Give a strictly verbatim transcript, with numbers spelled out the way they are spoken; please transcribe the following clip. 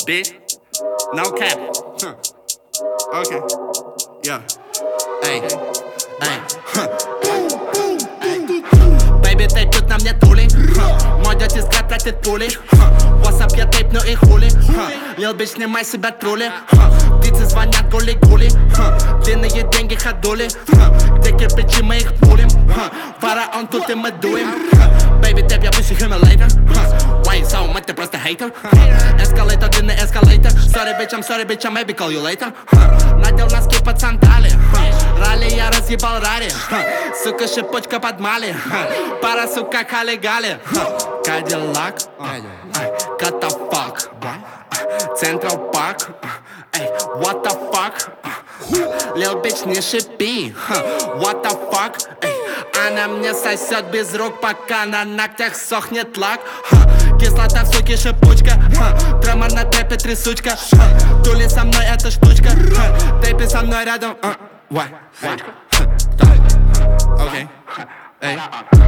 bitch. No cap. Huh. Okay. Yeah. Эй, эй. Baby, ты тут на мне тули. Мой дядь из гад тратит пули. WhatsApp я тейпну и хули. Лил бич, снимай себя трули. Птицы звонят гули-гули. Длинные деньги ходули. Где кирпичи мы их пулим. Фараон тут и мы дуем. Baby, тэп я выше Хималайта. Why you so much, ты просто хейтер. Эскалейтер, длинный эскалейтер. Sorry, bitch, I'm sorry, bitch, I maybe call you later. Надел носки под сандали. Ралли я разъебал рари. Сука, шипучка под мали. Пара, сука, хали-гали. Кадиллак. Cut the fuck. Central Park. Эй, what the fuck? Lil bitch, не шипи. What the fuck? Эй, она мне сосет без рук, пока на ногтях сохнет лак. Кислота в суке, шипучка. Тремор на тэпе, трясучка. Тули со мной, эта штучка. Тэпи со мной рядом. Why? Окей. Эй.